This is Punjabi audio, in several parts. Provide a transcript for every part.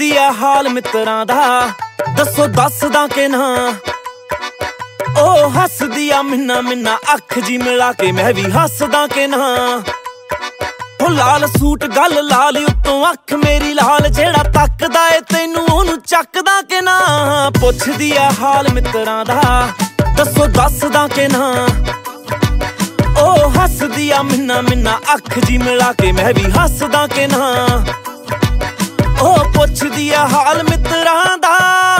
ਪੁੱਛਦੀ ਆ ਹਾਲ ਮਿੱਤਰਾਂ ਦਾ, ਦੱਸੋ ਦੱਸਦਾ ਕਿ ਨਾ। ਉਹ ਹੱਸਦੀ ਆ ਮਿੰਨਾ ਮਿੰਨਾ ਅੱਖ ਜੀ ਮਿਲਾ ਕੇ, ਮੈਂ ਵੀ ਹੱਸਦਾ ਕਿ ਨਾ। ਉਹ ਲਾਲ ਸੂਟ ਗੱਲ ਲਾਲ ਉੱਤੋਂ ਅੱਖ ਮੇਰੀ ਲਾਲ, ਜਿਹੜਾ ਤੱਕਦਾ ਏ ਤੈਨੂੰ ਉਹਨੂੰ ਚੱਕਦਾ ਕਿ ਨਾ। ਪੁੱਛਦੀ ਆ ਹਾਲ ਮਿੱਤਰਾਂ ਦਾ, ਦੱਸੋ ਦੱਸਦਾ ਕਿ ਨਾ। ਉਹ ਹੱਸਦੀ ਆ ਮਿੰਨਾ ਮਿੰਨਾ ਅੱਖ ਜੀ ਮਿਲਾ ਕੇ, ਮੈਂ ਵੀ ਹੱਸਦਾ ਕਿ ਨਾ। ਉਹ ਪੁੱਛਦੀ ਆ ਹਾਲ ਮਿੱਤਰਾਂ ਦਾ।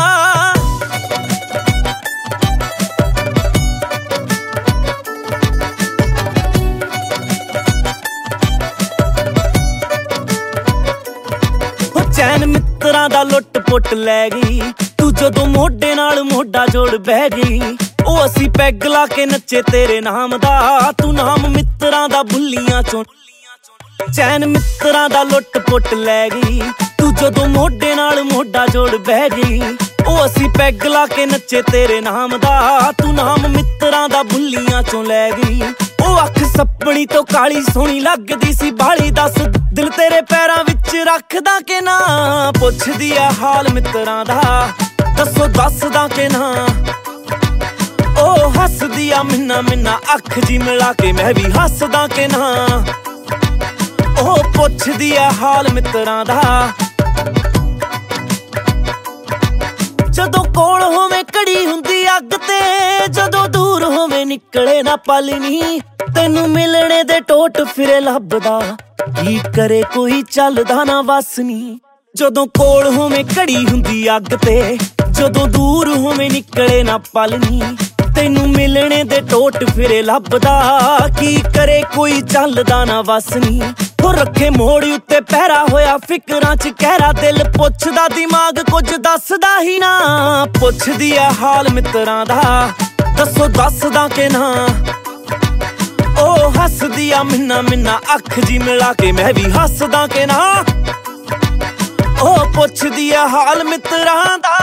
ਚੈਨ ਮਿੱਤਰਾਂ ਦਾ ਲੁੱਟ ਪੁੱਟ ਲੈ ਗਈ, ਤੂੰ ਜਦੋਂ ਮੋਢੇ ਨਾਲ ਮੋਢਾ ਜੋੜ ਬਹਿ ਗਈ। ਉਹ ਅਸੀਂ ਪੈਗ ਲਾ ਕੇ ਨੱਚੇ ਤੇਰੇ ਨਾਮ ਦਾ, ਤੂੰ ਨਾਮ ਮਿੱਤਰਾਂ ਦਾ ਬੁੱਲੀਆਂ ਚੋਂ। ਚੈਨ ਮਿੱਤਰਾਂ ਦਾ ਲੁੱਟ ਪੁੱਟ ਲੈ ਗਈ, ਤੂੰ ਜਦੋਂ ਮੋਢੇ ਨਾਲ ਮੋਢਾ ਜੋੜ ਬਹਿ ਗਈ। ਉਹ ਅਸੀਂ ਪੈਗ ਲਾ ਕੇ ਨੱਚੇ ਤੇਰੇ ਨਾਮ ਦਾ, ਤੂੰ ਨਾਮ ਮਿੱਤਰਾਂ ਦਾ ਬੁੱਲੀਆਂ ਚੋਂ ਲੈ ਗਈ। ਉਹ ਅੱਖ ਸੱਪਣੀ ਤੋਂ ਕਾਲੀ ਸੋਹਣੀ ਲੱਗਦੀ ਸੀ ਬਾਲੀ, ਦੱਸ ਦਿਲ ਤੇਰੇ ਪੈਰਾਂ ਵਿੱਚ ਰੱਖਦਾ ਕਿ ਨਾ। ਪੁੱਛਦੀ ਆ ਹਾਲ ਮਿੱਤਰਾਂ ਦਾ, ਦੱਸੋ ਦੱਸਦਾ ਕਿ ਨਾ। ਉਹ ਹੱਸਦੀ ਆ ਮਿੰਨਾ ਮਿੰਨਾ ਅੱਖ ਜੀ ਮਿਲਾ ਕੇ, ਮੈਂ ਵੀ ਹੱਸਦਾ ਕਿ ਨਾ। ਉਹ ਪੁੱਛਦੀ ਆ ਹਾਲ ਮਿੱਤਰਾਂ ਦਾ। ਜਦੋਂ ਕੋਲ ਹੋਵੇ ਘੜੀ ਹੁੰਦੀ ਅੱਗ ਤੇ, ਜਦੋਂ ਦੂਰ ਹੋਵੇ ਨਿਕਲੇ ਨਾ ਪਲ ਨੀ। ਤੈਨੂੰ ਮਿਲਣੇ ਦੇ ਟੋਟ ਫਿਰੇ ਲੱਭਦਾ, ਕੀ ਕਰੇ ਕੋਈ ਚੱਲਦਾ ਨਾ ਵਸ ਨੀ। ਜਦੋਂ ਕੋਲ ਹੋਵੇ ਘੜੀ ਹੁੰਦੀ ਅੱਗ ਤੇ, ਜਦੋਂ ਦੂਰ ਹੋਵੇ ਨਿਕਲੇ ਨਾ ਪਲ ਨੀ। ਤੈਨੂੰ ਮਿਲਣੇ ਦੇ ਟੋਟ ਫਿਰੇ ਲੱਭਦਾ, ਕੀ ਕਰੇ ਕੋਈ ਚੱਲਦਾ ਨਾ ਵਸ ਨੀ। ਉਹ ਰੱਖੇ ਮੋੜ ਉੱਤੇ ਪਹਿਰਾ ਹੋਇਆ ਫਿਕਰਾਂ ਚ ਕਹਿਰਾ, ਦਿਲ ਪੁੱਛਦਾ ਦਿਮਾਗ ਕੁਝ ਦੱਸਦਾ ਹੀ ਨਾ। ਪੁੱਛਦੀ ਆ ਹਾਲ ਮਿੱਤਰਾਂ ਦਾ, ਦੱਸੋ ਦੱਸਦਾ ਕਿ ਨਾ। ਉਹ ਹੱਸਦੀ ਆ ਮਿੰਨਾ ਮਿੰਨਾ ਅੱਖ ਜੀ ਮਿਲਾ ਕੇ, ਮੈਂ ਵੀ ਹੱਸਦਾ ਕਿ ਨਾ। ਉਹ ਪੁੱਛਦੀ ਆ ਹਾਲ ਮਿੱਤਰਾਂ ਦਾ।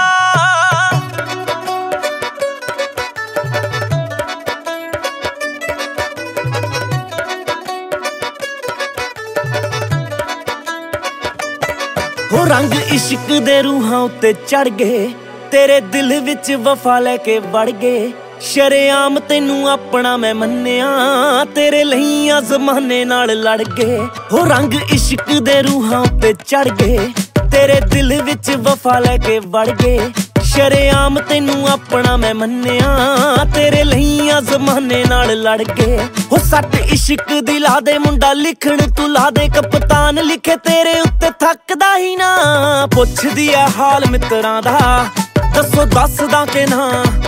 ਹੋ ਰੰਗ ਇਸ਼ਕ ਦੇ ਰੂਹਾਂ ਉੱਤੇ ਚੜ ਗਏ, ਤੇਰੇ ਦਿਲ ਵਿੱਚ ਵਫਾ ਲੈ ਕੇ ਵੜ ਗਏ। ਸ਼ਰੇਆਮ ਤੈਨੂੰ ਆਪਣਾ ਮੈਂ ਮੰਨਿਆ, ਤੇਰੇ ਲਈ ਆ ਜ਼ਮਾਨੇ ਨਾਲ ਲੜ ਗਏ। ਹੋ ਰੰਗ ਇਸ਼ਕ ਦੇ ਰੂਹਾਂ ਉੱਤੇ ਚੜ ਗਏ, ਤੇਰੇ ਦਿਲ ਵਿੱਚ ਵਫਾ ਲੈ ਕੇ ਵੜ ਗਏ। ਸ਼ਰੇਆਮ ਤੈਨੂੰ ਆਪਣਾ ਮੈਂ ਮੰਨਿਆ, ਤੇਰੇ ਲਈ ਆ ਜ਼ਮਾਨੇ ਨਾਲ ਲੜ ਗਏ। ਹੋ ਸੱਟ ਇਸ਼ਕ ਦੀ ਲਾ ਦੇ ਮੁੰਡਾ ਲਿਖਣ, ਤੂੰ ਲਾ ਦੇ ਕਪਤਾਨ ਲਿਖੇ ਤੇਰੇ ਉੱਤੇ ਥੱਕਦਾ ਹੀ ਨਾ। ਪੁੱਛਦੀ ਆ ਹਾਲ ਮਿੱਤਰਾਂ ਦਾ, ਦੱਸੋ ਦੱਸਦਾ ਕਿ ਨਾ।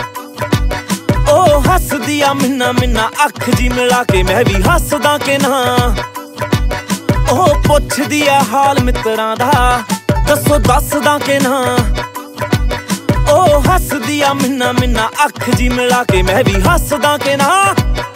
ਉਹ ਹੱਸਦੀ ਆ ਮਿੰਨਾ ਮਿੰਨਾ ਅੱਖ ਜੀ ਮਿਲਾ ਕੇ, ਮੈਂ ਵੀ ਹੱਸਦਾ ਕਿ ਨਾ। ਉਹ ਪੁੱਛਦੀ ਆ ਹਾਲ ਮਿੱਤਰਾਂ ਦਾ, ਦੱਸੋ ਦੱਸਦਾ ਕਿ ਨਾ। ਉਹ ਹੱਸਦੀ ਆ ਮਿੰਨਾ ਮਿੰਨਾ ਅੱਖ ਜੀ ਮਿਲਾ ਕੇ, ਮੈਂ ਵੀ ਹੱਸਦਾ ਕਿ ਨਾ।